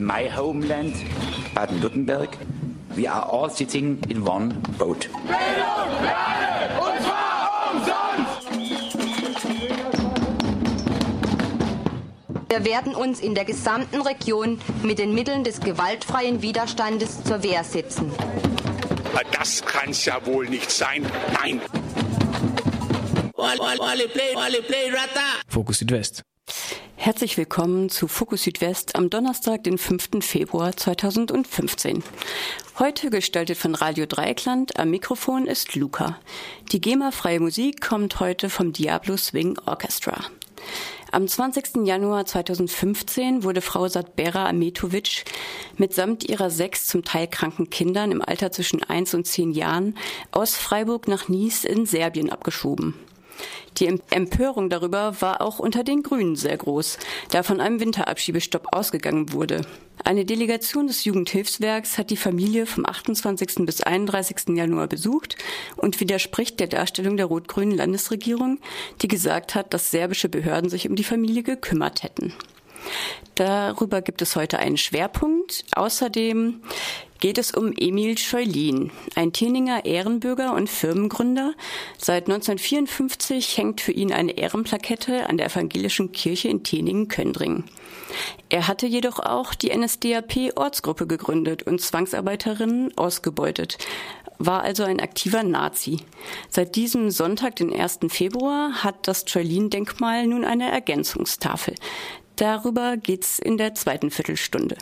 my homeland, Baden-Württemberg, we are all sitting in one boat. Bildung, Lernen, und zwar umsonst! Wir werden uns in der gesamten Region mit den Mitteln des gewaltfreien Widerstandes zur Wehr setzen. Das kann's ja wohl nicht sein. Nein! Fokus Südwest. Herzlich willkommen zu Fokus Südwest am Donnerstag, den 5. Februar 2015. Heute gestaltet von Radio Dreieckland, am Mikrofon ist Luca. Die GEMA-freie Musik kommt heute vom Diablo Swing Orchestra. Am 20. Januar 2015 wurde Frau Satbera Ahmetović mitsamt ihrer 6 zum Teil kranken Kindern im Alter zwischen 1 und 10 Jahren aus Freiburg nach Nice in Serbien abgeschoben. Die Empörung darüber war auch unter den Grünen sehr groß, da von einem Winterabschiebestopp ausgegangen wurde. Eine Delegation des Jugendhilfswerks hat die Familie vom 28. bis 31. Januar besucht und widerspricht der Darstellung der rot-grünen Landesregierung, die gesagt hat, dass serbische Behörden sich um die Familie gekümmert hätten. Darüber gibt es heute einen Schwerpunkt. Außerdem geht es um Emil Scheulin, ein Teninger Ehrenbürger und Firmengründer. Seit 1954 hängt für ihn eine Ehrenplakette an der evangelischen Kirche in Teningen-Köndring. Er hatte jedoch auch die NSDAP-Ortsgruppe gegründet und Zwangsarbeiterinnen ausgebeutet, war also ein aktiver Nazi. Seit diesem Sonntag, den 1. Februar, hat das Scheulin-Denkmal nun eine Ergänzungstafel. Darüber geht's in der zweiten Viertelstunde.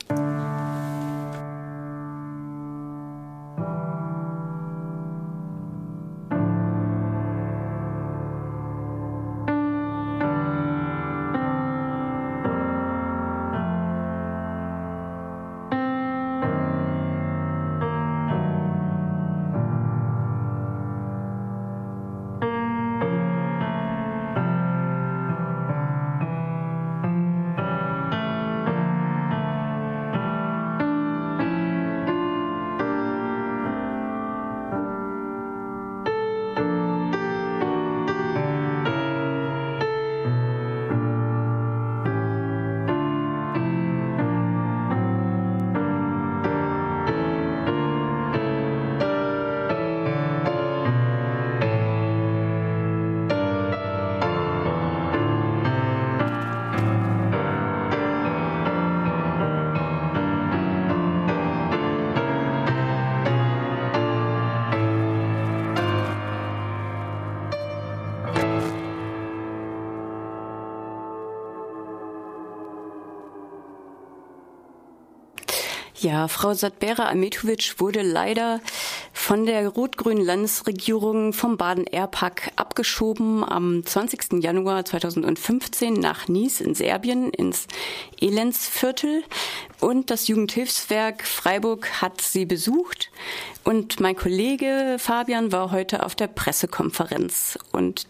Ja, Frau Satbera Ahmetović wurde leider von der rot-grünen Landesregierung vom Baden-Airpark abgeschoben am 20. Januar 2015 nach Nice in Serbien ins Elendsviertel. Und das Jugendhilfswerk Freiburg hat sie besucht. Und mein Kollege Fabian war heute auf der Pressekonferenz. Und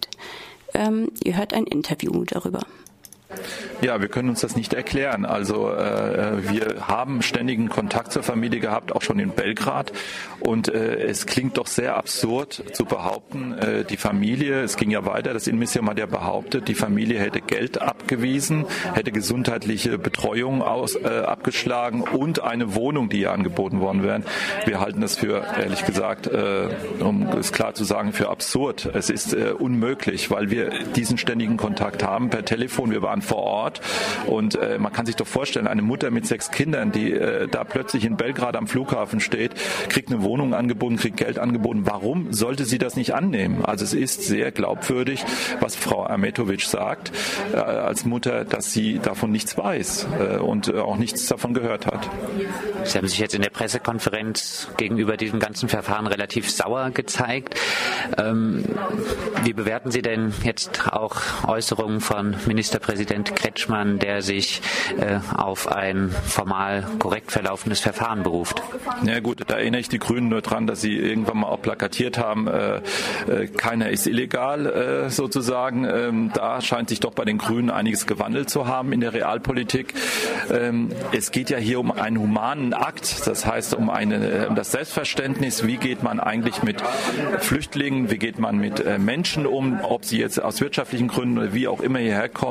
ihr hört ein Interview darüber. Ja, wir können uns das nicht erklären. Also wir haben ständigen Kontakt zur Familie gehabt, auch schon in Belgrad. Und es klingt doch sehr absurd zu behaupten, die Familie, es ging ja weiter, das Innenministerium hat ja behauptet, die Familie hätte Geld abgewiesen, hätte gesundheitliche Betreuung abgeschlagen und eine Wohnung, die ihr angeboten worden wäre. Wir halten das für, ehrlich gesagt, um es klar zu sagen, für absurd. Es ist unmöglich, weil wir diesen ständigen Kontakt haben per Telefon. Wir waren vor Ort und man kann sich doch vorstellen, eine Mutter mit 6 Kindern, die da plötzlich in Belgrad am Flughafen steht, kriegt eine Wohnung angeboten, kriegt Geld angeboten. Warum sollte sie das nicht annehmen? Also es ist sehr glaubwürdig, was Frau Ahmetović sagt als Mutter, dass sie davon nichts weiß und auch nichts davon gehört hat. Sie haben sich jetzt in der Pressekonferenz gegenüber diesem ganzen Verfahren relativ sauer gezeigt. Wie bewerten Sie denn jetzt auch Äußerungen von Ministerpräsident Kretschmann, der sich auf ein formal korrekt verlaufendes Verfahren beruft? Ja gut, da erinnere ich die Grünen nur dran, dass sie irgendwann mal auch plakatiert haben, keiner ist illegal sozusagen. Da scheint sich doch bei den Grünen einiges gewandelt zu haben in der Realpolitik. Es geht ja hier um einen humanen Akt, das heißt um das Selbstverständnis, wie geht man eigentlich mit Flüchtlingen, wie geht man mit Menschen um, ob sie jetzt aus wirtschaftlichen Gründen oder wie auch immer hierher kommen.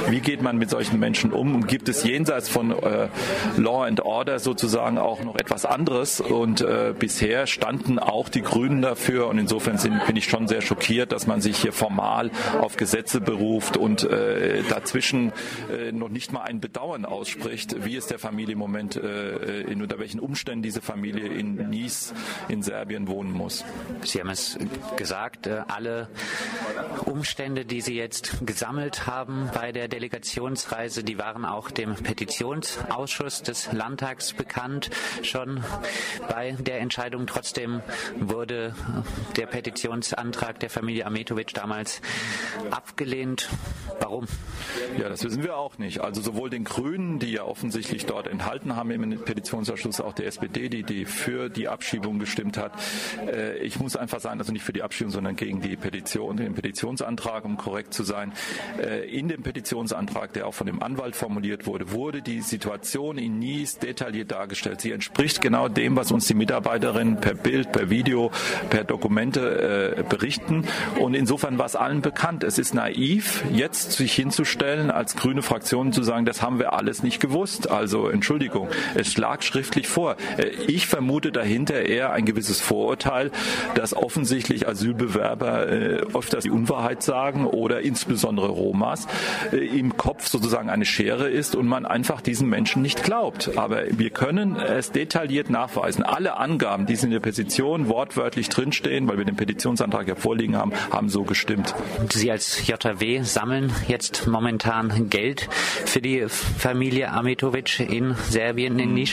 Wie geht man mit solchen Menschen um? Und gibt es jenseits von Law and Order sozusagen auch noch etwas anderes? Und bisher standen auch die Grünen dafür. Und insofern bin ich schon sehr schockiert, dass man sich hier formal auf Gesetze beruft und dazwischen noch nicht mal ein Bedauern ausspricht, wie es der Familie im Moment, unter welchen Umständen diese Familie in Niš in Serbien wohnen muss. Sie haben es gesagt, alle Umstände, die Sie jetzt gesammelt haben bei der Delegationsreise, die waren auch dem Petitionsausschuss des Landtags bekannt, schon bei der Entscheidung. Trotzdem wurde der Petitionsantrag der Familie Ahmetović damals abgelehnt. Warum? Ja, das wissen wir auch nicht. Also sowohl den Grünen, die ja offensichtlich dort enthalten haben im Petitionsausschuss, auch der SPD, die für die Abschiebung gestimmt hat. Ich muss einfach sagen, also nicht für die Abschiebung, sondern gegen die Petition, den Petitionsantrag, um korrekt zu sein. In dem Petitionsantrag, der auch von dem Anwalt formuliert wurde, wurde die Situation in Niš detailliert dargestellt. Sie entspricht genau dem, was uns die Mitarbeiterinnen per Bild, per Video, per Dokumente berichten. Und insofern war es allen bekannt. Es ist naiv, jetzt sich hinzustellen, als grüne Fraktion zu sagen, das haben wir alles nicht gewusst. Also Entschuldigung, es lag schriftlich vor. Ich vermute dahinter eher ein gewisses Vorurteil, dass offensichtlich Asylbewerber öfters die Unwahrheit sagen oder insbesondere Romas im Kopf sozusagen eine Schere ist und man einfach diesen Menschen nicht glaubt. Aber wir können es detailliert nachweisen. Alle Angaben, die in der Petition wortwörtlich drinstehen, weil wir den Petitionsantrag ja vorliegen haben, haben so gestimmt. Sie als JW sammeln jetzt momentan Geld für die Familie Ahmetović in Serbien, in Niš.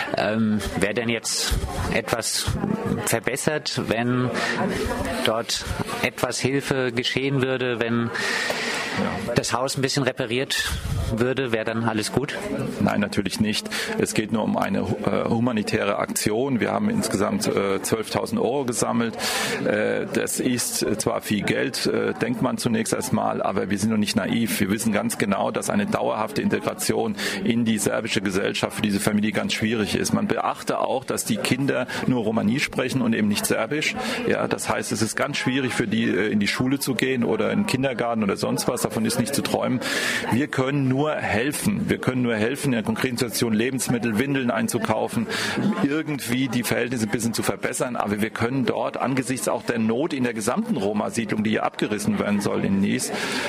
Wäre denn jetzt etwas verbessert, wenn dort etwas Hilfe geschehen würde, wenn das Haus ein bisschen repariert würde, wäre dann alles gut? Nein, natürlich nicht. Es geht nur um eine humanitäre Aktion. Wir haben insgesamt 12.000 Euro gesammelt. Das ist zwar viel Geld, denkt man zunächst erstmal, aber wir sind noch nicht naiv. Wir wissen ganz genau, dass eine dauerhafte Integration in die serbische Gesellschaft für diese Familie ganz schwierig ist. Man beachte auch, dass die Kinder nur Romani sprechen und eben nicht Serbisch. Ja, das heißt, es ist ganz schwierig für die, in die Schule zu gehen oder in den Kindergarten oder sonst was. Davon ist nicht zu träumen. Wir können nur helfen. Wir können nur helfen, in der konkreten Situation Lebensmittel, Windeln einzukaufen, irgendwie die Verhältnisse ein bisschen zu verbessern. Aber wir können dort angesichts auch der Not in der gesamten Roma-Siedlung, die hier abgerissen werden soll in Niš,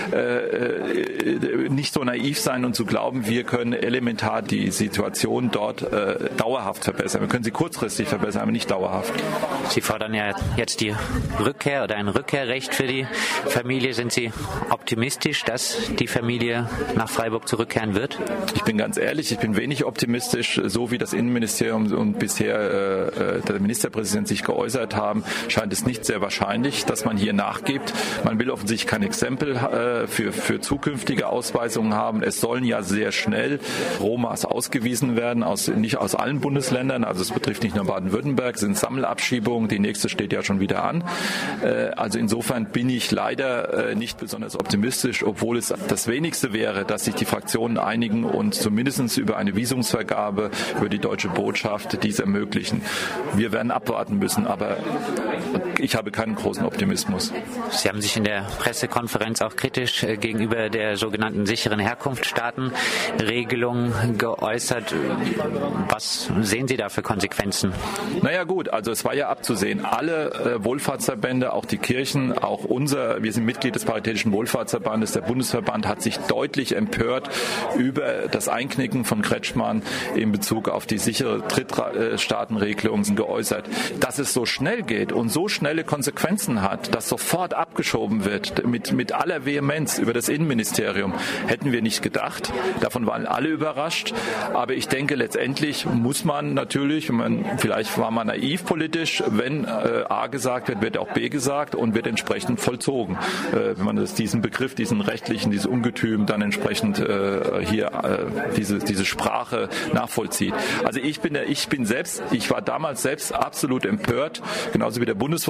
nicht so naiv sein und zu glauben, wir können elementar die Situation dort dauerhaft verbessern. Wir können sie kurzfristig verbessern, aber nicht dauerhaft. Sie fordern ja jetzt die Rückkehr oder ein Rückkehrrecht für die Familie. Sind Sie optimistisch, dass die Familie nach Freiburg zurückkehren wird? Ich bin ganz ehrlich, ich bin wenig optimistisch. So wie das Innenministerium und bisher der Ministerpräsident sich geäußert haben, scheint es nicht sehr wahrscheinlich, dass man hier nachgibt. Man will offensichtlich kein Exempel für zukünftige Ausweisungen haben. Es sollen ja sehr schnell Romas ausgewiesen werden, nicht aus allen Bundesländern. Also es betrifft nicht nur Baden-Württemberg, es sind Sammelabschiebungen. Die nächste steht ja schon wieder an. Also insofern bin ich leider nicht besonders optimistisch, obwohl es das Wenigste wäre, dass sich die Fraktionen einigen und zumindest über eine Visumsvergabe über die deutsche Botschaft dies ermöglichen. Wir werden abwarten müssen, aber ich habe keinen großen Optimismus. Sie haben sich in der Pressekonferenz auch kritisch gegenüber der sogenannten sicheren Herkunftsstaatenregelung geäußert. Was sehen Sie da für Konsequenzen? Naja gut, also es war ja abzusehen. Alle Wohlfahrtsverbände, auch die Kirchen, auch wir sind Mitglied des Paritätischen Wohlfahrtsverbandes, der Bundesverband hat sich deutlich empört über das Einknicken von Kretschmann in Bezug auf die sichere Drittstaatenregelung geäußert. Dass es so schnell geht und so schnelle Konsequenzen hat, dass sofort abgeschoben wird mit aller Vehemenz über das Innenministerium, hätten wir nicht gedacht. Davon waren alle überrascht. Aber ich denke, letztendlich muss man natürlich, vielleicht war man naiv politisch, wenn A gesagt wird, wird auch B gesagt und wird entsprechend vollzogen. Wenn man diesen Begriff, diesen rechtlichen, dieses Ungetüm dann entsprechend diese Sprache nachvollzieht. Also ich war damals selbst absolut empört, genauso wie der Bundesvorsitzende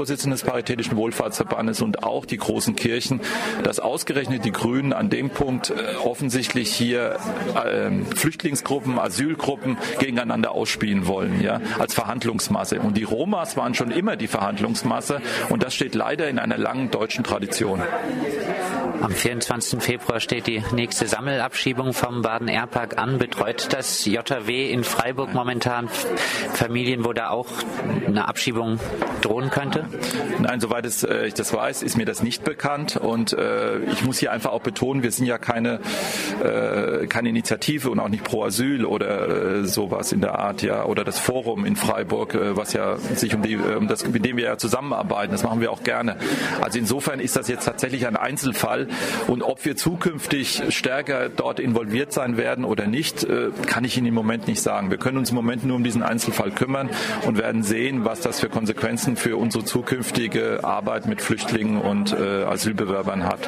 Vorsitzende des Paritätischen Wohlfahrtsverbandes und auch die großen Kirchen, dass ausgerechnet die Grünen an dem Punkt offensichtlich hier Flüchtlingsgruppen, Asylgruppen gegeneinander ausspielen wollen, ja, als Verhandlungsmasse. Und die Romas waren schon immer die Verhandlungsmasse und das steht leider in einer langen deutschen Tradition. Am 24. Februar steht die nächste Sammelabschiebung vom Baden-Airpark an. Betreut das JW in Freiburg momentan Familien, wo da auch eine Abschiebung drohen könnte? Nein, soweit ich das weiß, ist mir das nicht bekannt. Und ich muss hier einfach auch betonen, wir sind ja keine Initiative und auch nicht pro Asyl oder sowas in der Art, ja, oder das Forum in Freiburg, was ja sich mit dem wir ja zusammenarbeiten. Das machen wir auch gerne. Also insofern ist das jetzt tatsächlich ein Einzelfall. Und ob wir zukünftig stärker dort involviert sein werden oder nicht, kann ich Ihnen im Moment nicht sagen. Wir können uns im Moment nur um diesen Einzelfall kümmern und werden sehen, was das für Konsequenzen für unsere zukünftige Arbeit mit Flüchtlingen und Asylbewerbern hat.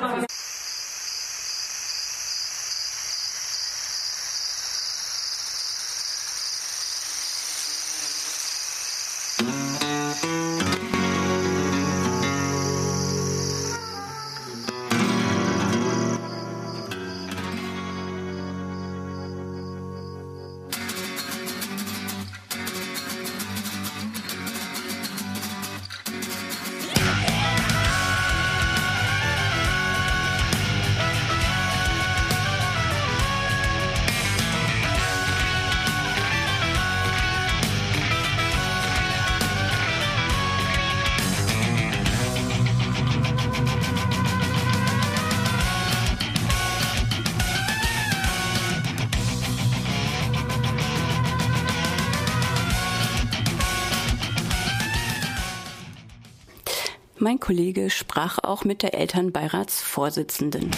Mein Kollege sprach auch mit der Elternbeiratsvorsitzenden.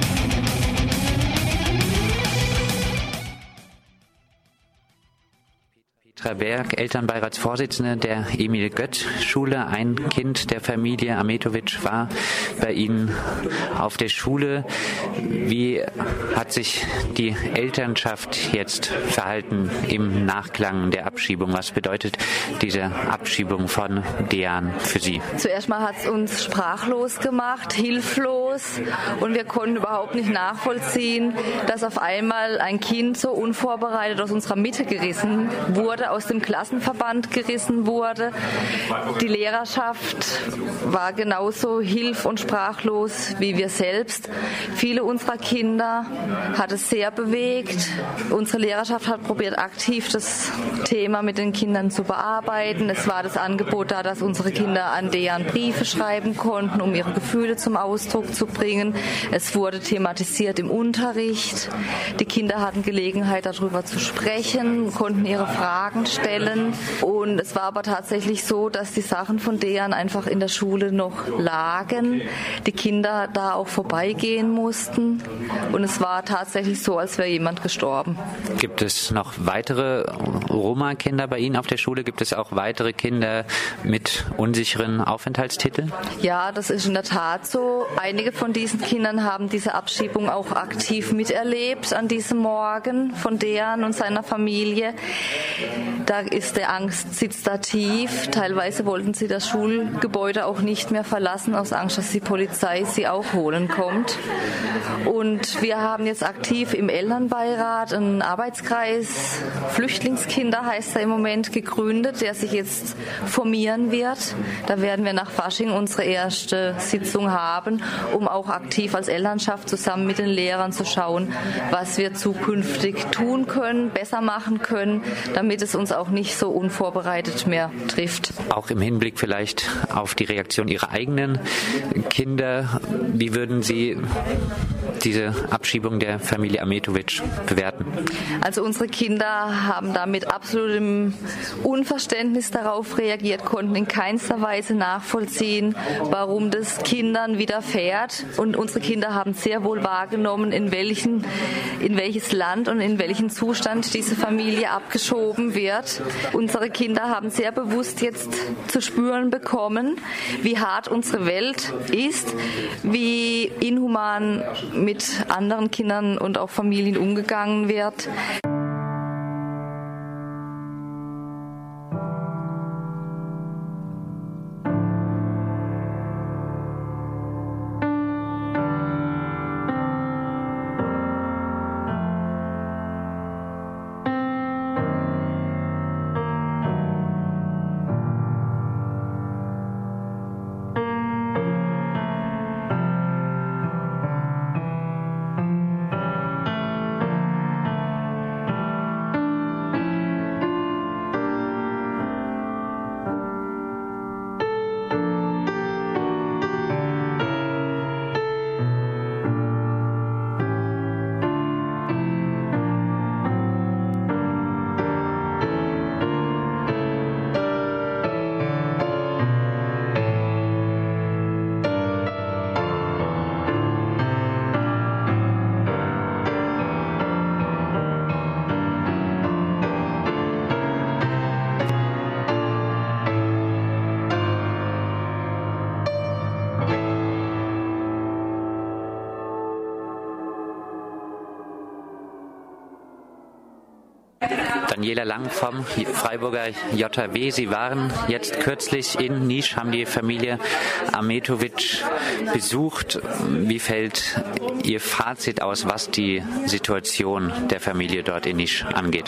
Petra Berg, Elternbeiratsvorsitzende der Emil-Götz-Schule. Ein Kind der Familie Ametovic war bei Ihnen auf der Schule. Wie hat sich die Elternschaft jetzt verhalten im Nachklang der Abschiebung? Was bedeutet diese Abschiebung von Dejan für Sie? Zuerst mal hat es uns sprachlos gemacht, hilflos, und wir konnten überhaupt nicht nachvollziehen, dass auf einmal ein Kind so unvorbereitet aus unserer Mitte gerissen wurde, aus dem Klassenverband gerissen wurde. Die Lehrerschaft war genauso hilf- und sprachlos wie wir selbst. Viele unserer Kinder hat es sehr bewegt. Unsere Lehrerschaft hat probiert, aktiv das Thema mit den Kindern zu bearbeiten. Es war das Angebot da, dass unsere Kinder an Dejan Briefe schreiben konnten, um ihre Gefühle zum Ausdruck zu bringen. Es wurde thematisiert im Unterricht. Die Kinder hatten Gelegenheit, darüber zu sprechen, konnten ihre Fragen stellen. Und es war aber tatsächlich so, dass die Sachen von Dejan einfach in der Schule noch lagen. Die Kinder da auch vorbeigehen mussten. Und es war tatsächlich so, als wäre jemand gestorben. Gibt es noch weitere Roma-Kinder bei Ihnen auf der Schule? Gibt es auch weitere Kinder mit unsicheren Aufenthaltstiteln? Ja, das ist in der Tat so. Einige von diesen Kindern haben diese Abschiebung auch aktiv miterlebt an diesem Morgen von Dejan und seiner Familie. Da ist der Angstsitz da tief. Teilweise wollten sie das Schulgebäude auch nicht mehr verlassen, aus Angst, dass die Polizei sie auch holen kommt. Und wir haben jetzt aktiv im Elternbeirat einen Arbeitskreis, Flüchtlingskinder heißt er im Moment, gegründet, der sich jetzt formieren wird. Da werden wir nach Fasching unsere erste Sitzung haben, um auch aktiv als Elternschaft zusammen mit den Lehrern zu schauen, was wir zukünftig tun können, besser machen können, damit es uns auch nicht so unvorbereitet mehr trifft. Auch im Hinblick vielleicht auf die Reaktion Ihrer eigenen Kinder, wie würden Sie diese Abschiebung der Familie Ametovic bewerten? Also unsere Kinder haben da mit absolutem Unverständnis darauf reagiert, konnten in keinster Weise nachvollziehen, warum das Kindern widerfährt. Und unsere Kinder haben sehr wohl wahrgenommen, in welches Land und in welchen Zustand diese Familie abgeschoben wird. Unsere Kinder haben sehr bewusst jetzt zu spüren bekommen, wie hart unsere Welt ist, wie inhuman mit anderen Kindern und auch Familien umgegangen wird. Daniela Lang vom Freiburger JW. Sie waren jetzt kürzlich in Niš, haben die Familie Ametović besucht. Wie fällt Ihr Fazit aus, was die Situation der Familie dort in Niš angeht?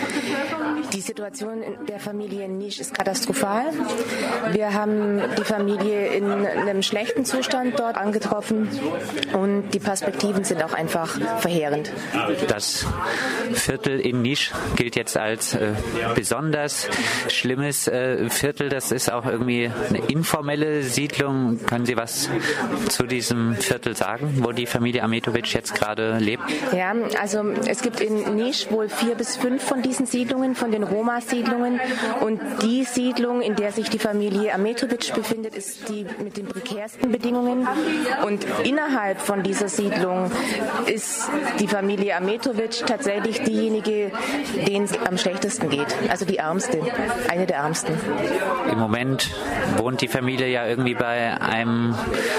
Die Situation der Familie in Niš ist katastrophal. Wir haben die Familie in einem schlechten Zustand dort angetroffen und die Perspektiven sind auch einfach verheerend. Das Viertel in Niš gilt jetzt als besonders schlimmes Viertel. Das ist auch irgendwie eine informelle Siedlung. Können Sie was zu diesem Viertel sagen, wo die Familie Ametović jetzt gerade lebt? Ja, also es gibt in Niš wohl 4 bis 5 von diesen Siedlungen, von den Roma-Siedlungen. Und die Siedlung, in der sich die Familie Ametović befindet, ist die mit den prekärsten Bedingungen. Und innerhalb von dieser Siedlung ist die Familie Ametović tatsächlich diejenige, denen es am schlechtesten geht. Also die ärmste, eine der ärmsten. Im Moment wohnt die Familie ja irgendwie bei einem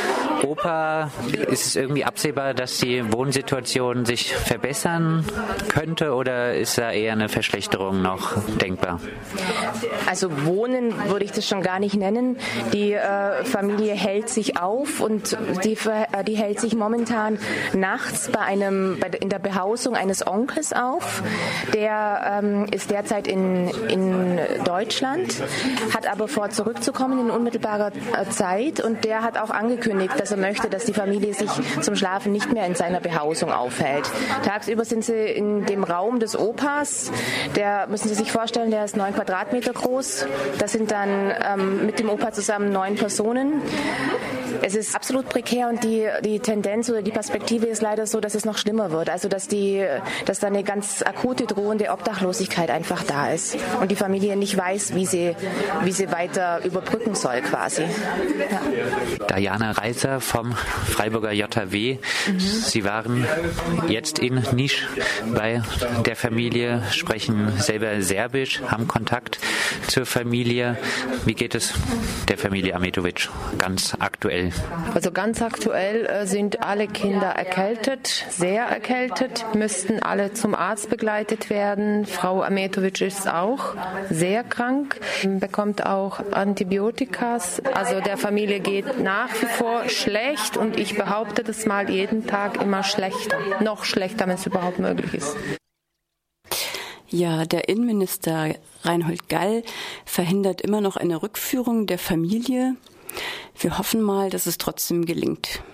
Opa. Ist es irgendwie absehbar, dass die Wohnsituation sich verbessern könnte oder ist da eher eine Verschlechterung noch denkbar? Also wohnen würde ich das schon gar nicht nennen. Die Familie hält sich auf und die hält sich momentan nachts in der Behausung eines Onkels auf. Der ist derzeit in Deutschland, hat aber vor, zurückzukommen in unmittelbarer Zeit und der hat auch angekündigt, dass er möchte, dass die Familie sich zum Schlafen nicht mehr in seiner Behausung aufhält. Tagsüber sind sie in dem Raum des Opas. Der, müssen Sie sich vorstellen, der ist 9 Quadratmeter groß. Das sind dann mit dem Opa zusammen 9 Personen. Es ist absolut prekär und die Tendenz oder die Perspektive ist leider so, dass es noch schlimmer wird. Also dass da eine ganz akute drohende Obdachlosigkeit einfach da ist und die Familie nicht weiß, wie sie weiter überbrücken soll quasi. Ja. Diana Reiser vom Freiburger JW. Sie waren jetzt in Niš bei der Familie, sprechen selber Serbisch, haben Kontakt zur Familie. Wie geht es der Familie Ametović ganz aktuell? Also ganz aktuell sind alle Kinder erkältet, sehr erkältet, müssten alle zum Arzt begleitet werden. Frau Ametović ist auch sehr krank, bekommt auch Antibiotika. Also der Familie geht nach wie vor schlecht und ich behaupte das mal jeden Tag immer schlechter. Noch schlechter, wenn es überhaupt möglich ist. Ja, der Innenminister Reinhold Gall verhindert immer noch eine Rückführung der Familie. Wir hoffen mal, dass es trotzdem gelingt.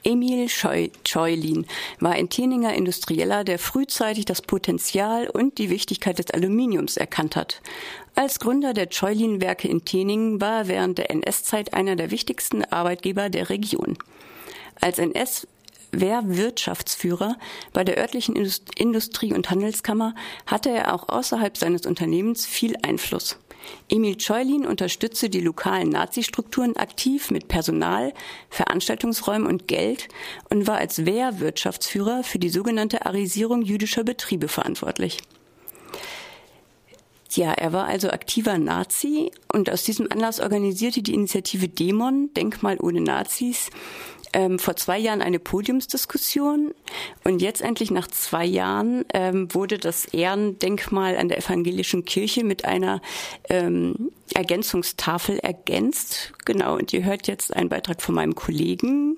Emil Scheulin war ein Teninger Industrieller, der frühzeitig das Potenzial und die Wichtigkeit des Aluminiums erkannt hat. Als Gründer der Scheulin-Werke in Teningen war er während der NS-Zeit einer der wichtigsten Arbeitgeber der Region. Als NS-Wehrwirtschaftsführer bei der örtlichen Industrie- und Handelskammer hatte er auch außerhalb seines Unternehmens viel Einfluss. Emil Scheulin unterstützte die lokalen Nazi-Strukturen aktiv mit Personal, Veranstaltungsräumen und Geld und war als Wehrwirtschaftsführer für die sogenannte Arisierung jüdischer Betriebe verantwortlich. Ja, er war also aktiver Nazi und aus diesem Anlass organisierte die Initiative Dämon, Denkmal ohne Nazis, vor 2 Jahren eine Podiumsdiskussion und jetzt endlich nach 2 Jahren wurde das Ehrendenkmal an der evangelischen Kirche mit einer Ergänzungstafel ergänzt. Genau, und ihr hört jetzt einen Beitrag von meinem Kollegen,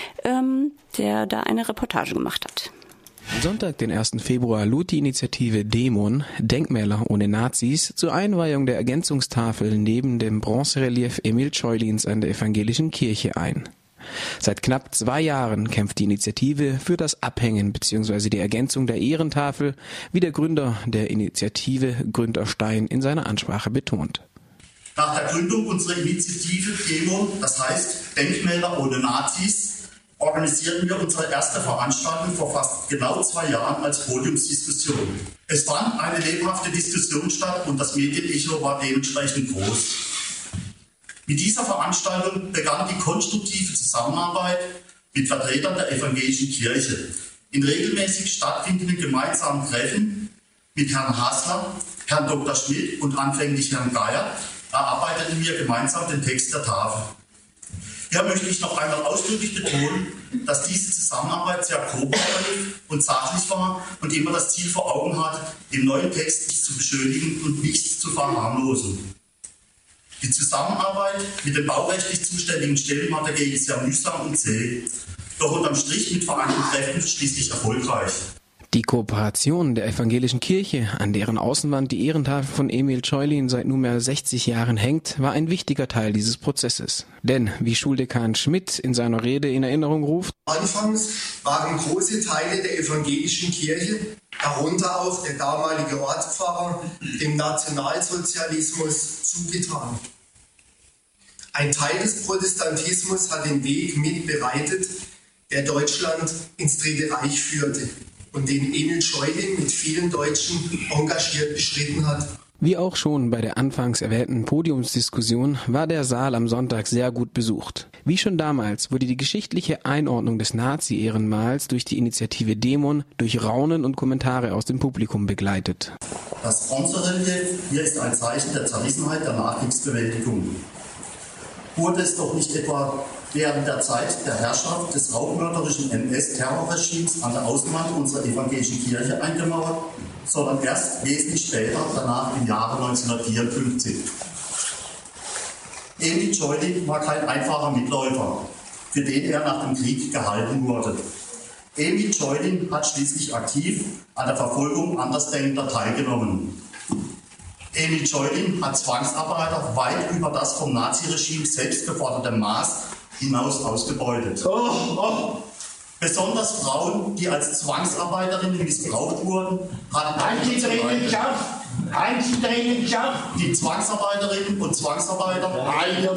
der da eine Reportage gemacht hat. Sonntag, den 1. Februar, lud die Initiative Dämon, Denkmäler ohne Nazis, zur Einweihung der Ergänzungstafel neben dem Bronzerelief Emil Scheulins an der evangelischen Kirche ein. Seit knapp 2 Jahren kämpft die Initiative für das Abhängen bzw. die Ergänzung der Ehrentafel, wie der Gründer der Initiative, Günter Stein, in seiner Ansprache betont. Nach der Gründung unserer Initiative Dämon, das heißt Denkmäler ohne Nazis, organisierten wir unsere erste Veranstaltung vor fast genau 2 Jahren als Podiumsdiskussion. Es fand eine lebhafte Diskussion statt und das Medienecho war dementsprechend groß. Mit dieser Veranstaltung begann die konstruktive Zusammenarbeit mit Vertretern der evangelischen Kirche. In regelmäßig stattfindenden gemeinsamen Treffen mit Herrn Hassler, Herrn Dr. Schmidt und anfänglich Herrn Geier erarbeiteten wir gemeinsam den Text der Tafel. Hier möchte ich noch einmal ausdrücklich betonen, dass diese Zusammenarbeit sehr kooperativ und sachlich war und immer das Ziel vor Augen hat, den neuen Text nicht zu beschönigen und nichts zu verharmlosen. Die Zusammenarbeit mit den baurechtlich zuständigen Stellen war dagegen sehr mühsam und zäh, doch unterm Strich mit vereinten Kräften schließlich erfolgreich. Die Kooperation der evangelischen Kirche, an deren Außenwand die Ehrentafel von Emil Scheulin seit nunmehr 60 Jahren hängt, war ein wichtiger Teil dieses Prozesses. Denn, wie Schuldekan Schmidt in seiner Rede in Erinnerung ruft, anfangs waren große Teile der evangelischen Kirche, darunter auch der damalige Ortspfarrer, dem Nationalsozialismus zugetan. Ein Teil des Protestantismus hat den Weg mitbereitet, der Deutschland ins Dritte Reich führte und den Emil Scheulin mit vielen Deutschen engagiert beschritten hat. Wie auch schon bei der anfangs erwähnten Podiumsdiskussion war der Saal am Sonntag sehr gut besucht. Wie schon damals wurde die geschichtliche Einordnung des Nazi-Ehrenmals durch die Initiative Dämon durch Raunen und Kommentare aus dem Publikum begleitet. Das Bronzerelief hier ist ein Zeichen der Zerrissenheit der Nachkriegsbewältigung. Wurde es doch nicht etwa während der Zeit der Herrschaft des raubmörderischen NS-Terrorregimes an der Außenwand unserer evangelischen Kirche eingemauert, sondern erst wesentlich später, danach im Jahre 1954. Emil Scheulin war kein einfacher Mitläufer, für den er nach dem Krieg gehalten wurde. Emil Scheulin hat schließlich aktiv an der Verfolgung Andersdenkender teilgenommen. Emil Scheulin hat Zwangsarbeiter weit über das vom Naziregime selbst geforderte Maß hinaus ausgebeutet. Besonders Frauen, die als Zwangsarbeiterinnen missbraucht wurden, hatten die Zwangsarbeiterinnen und Zwangsarbeiter.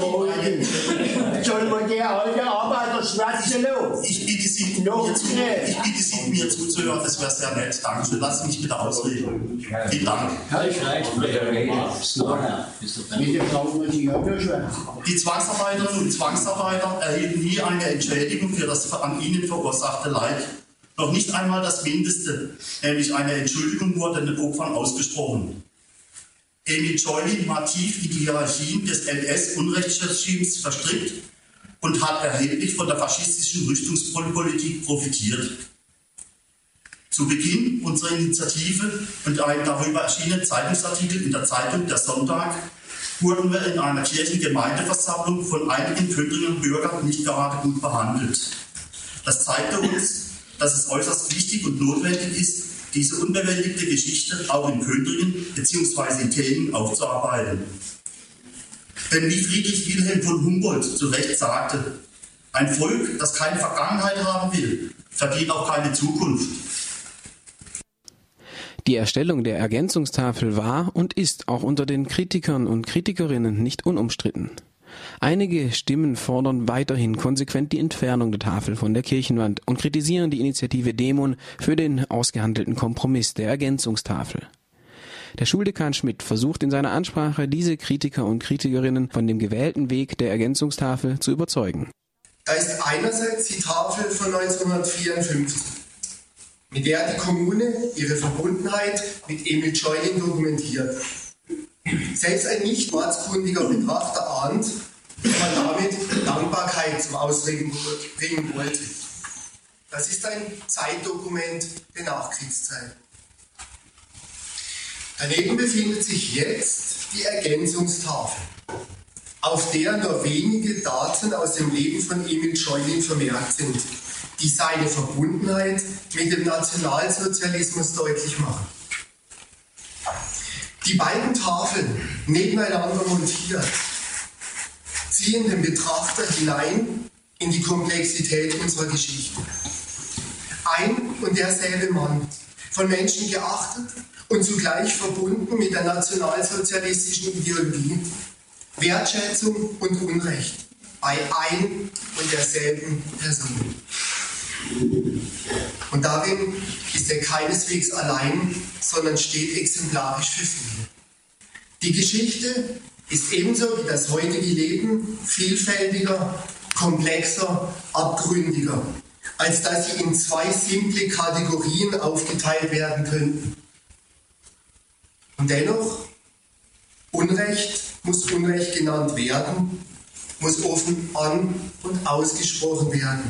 Ich bitte Sie, mir zuzuhören, das wäre sehr nett. Dankeschön. Lassen Sie mich bitte ausreden. Vielen Dank. Die Zwangsarbeiterinnen und Zwangsarbeiter erhielten nie eine Entschädigung für das an ihnen verursachte Leid. Noch nicht einmal das Mindeste, nämlich eine Entschuldigung, wurde den Opfern ausgesprochen. Emil Scheulin war tief in die Hierarchien des NS-Unrechtsregimes verstrickt und hat erheblich von der faschistischen Rüstungspolitik profitiert. Zu Beginn unserer Initiative und einem darüber erschienenen Zeitungsartikel in der Zeitung Der Sonntag wurden wir in einer Kirchengemeindeversammlung von einigen Thüringer Bürgern nicht gerade gut behandelt. Das zeigte uns, dass es äußerst wichtig und notwendig ist, diese unbewältigte Geschichte auch in Köntringen bzw. in Teningen aufzuarbeiten. Denn wie Friedrich Wilhelm von Humboldt zu Recht sagte, Ein Volk, das keine Vergangenheit haben will, verdient auch keine Zukunft. Die Erstellung der Ergänzungstafel war und ist auch unter den Kritikern und Kritikerinnen nicht unumstritten. Einige Stimmen fordern weiterhin konsequent die Entfernung der Tafel von der Kirchenwand und kritisieren die Initiative Dämon für den ausgehandelten Kompromiss der Ergänzungstafel. Der Schuldekan Schmidt versucht in seiner Ansprache, diese Kritiker und Kritikerinnen von dem gewählten Weg der Ergänzungstafel zu überzeugen. Da ist einerseits die Tafel von 1954, mit der die Kommune ihre Verbundenheit mit Emil Scheulin dokumentiert. Selbst ein nicht ortskundiger Betrachter ahnt, dass man damit Dankbarkeit zum Ausdruck bringen wollte. Das ist ein Zeitdokument der Nachkriegszeit. Daneben befindet sich jetzt die Ergänzungstafel, auf der nur wenige Daten aus dem Leben von Emil Scheulin vermerkt sind, die seine Verbundenheit mit dem Nationalsozialismus deutlich machen. Die beiden Tafeln nebeneinander montiert ziehen den Betrachter hinein in die Komplexität unserer Geschichte. Ein und derselbe Mann, von Menschen geachtet und zugleich verbunden mit der nationalsozialistischen Ideologie, Wertschätzung und Unrecht bei ein und derselben Person. Und darin ist er keineswegs allein, sondern steht exemplarisch für viele. Die Geschichte ist ebenso wie das heutige Leben vielfältiger, komplexer, abgründiger, als dass sie in zwei simple Kategorien aufgeteilt werden könnten. Und dennoch, Unrecht muss Unrecht genannt werden, muss offen an- und ausgesprochen werden.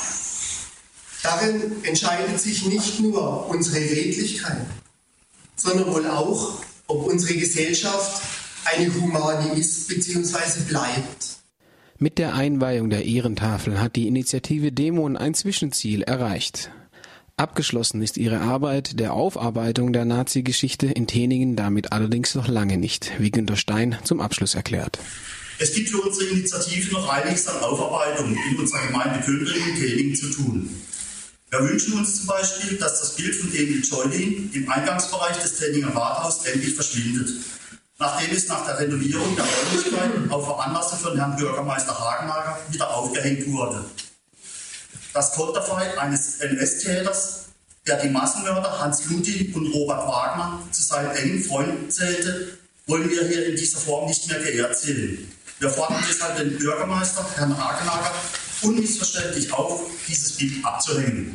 Darin entscheidet sich nicht nur unsere Redlichkeit, sondern wohl auch, ob unsere Gesellschaft eine humane ist bzw. bleibt. Mit der Einweihung der Ehrentafel hat die Initiative Dämon ein Zwischenziel erreicht. Abgeschlossen ist ihre Arbeit der Aufarbeitung der Nazi-Geschichte in Teningen damit allerdings noch lange nicht, wie Günter Stein zum Abschluss erklärt. Es gibt für unsere Initiative noch einiges an Aufarbeitung in unserer Gemeinde Köntring und Teningen zu tun. Wir wünschen uns zum Beispiel, dass das Bild von Emil Scheulin im Eingangsbereich des Teninger Rathaus endlich verschwindet, nachdem es nach der Renovierung der Räumlichkeiten auf Veranlassung von Herrn Bürgermeister Hagenacker wieder aufgehängt wurde. Das Konterfei eines NS-Täters, der die Massenmörder Hans Lutin und Robert Wagner zu seinen engen Freunden zählte, wollen wir hier in dieser Form nicht mehr geehrt sehen. Wir fordern deshalb den Bürgermeister, Herrn Hagenacker, unmissverständlich auf, dieses Bild abzuhängen.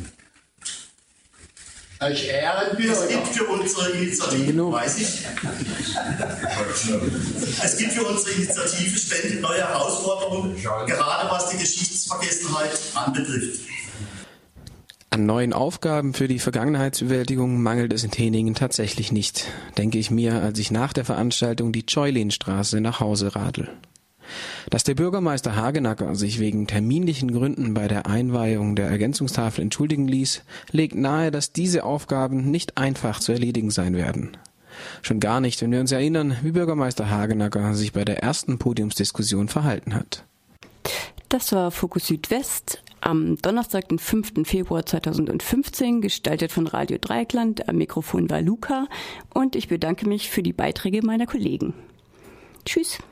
Als Ehrenbürger. Es gibt für unsere Initiative, es gibt für unsere Initiative ständig neue Herausforderungen, gerade was die Geschichtsvergessenheit anbetrifft. An neuen Aufgaben für die Vergangenheitsbewältigung mangelt es in Teningen tatsächlich nicht, denke ich mir, als ich nach der Veranstaltung die Scheulinstraße nach Hause radel. Dass der Bürgermeister Hagenacker sich wegen terminlichen Gründen bei der Einweihung der Ergänzungstafel entschuldigen ließ, legt nahe, dass diese Aufgaben nicht einfach zu erledigen sein werden. Schon gar nicht, wenn wir uns erinnern, wie Bürgermeister Hagenacker sich bei der ersten Podiumsdiskussion verhalten hat. Das war Fokus Südwest am Donnerstag, den 5. Februar 2015, gestaltet von Radio Dreieckland. Am Mikrofon war Luca und ich bedanke mich für die Beiträge meiner Kollegen. Tschüss.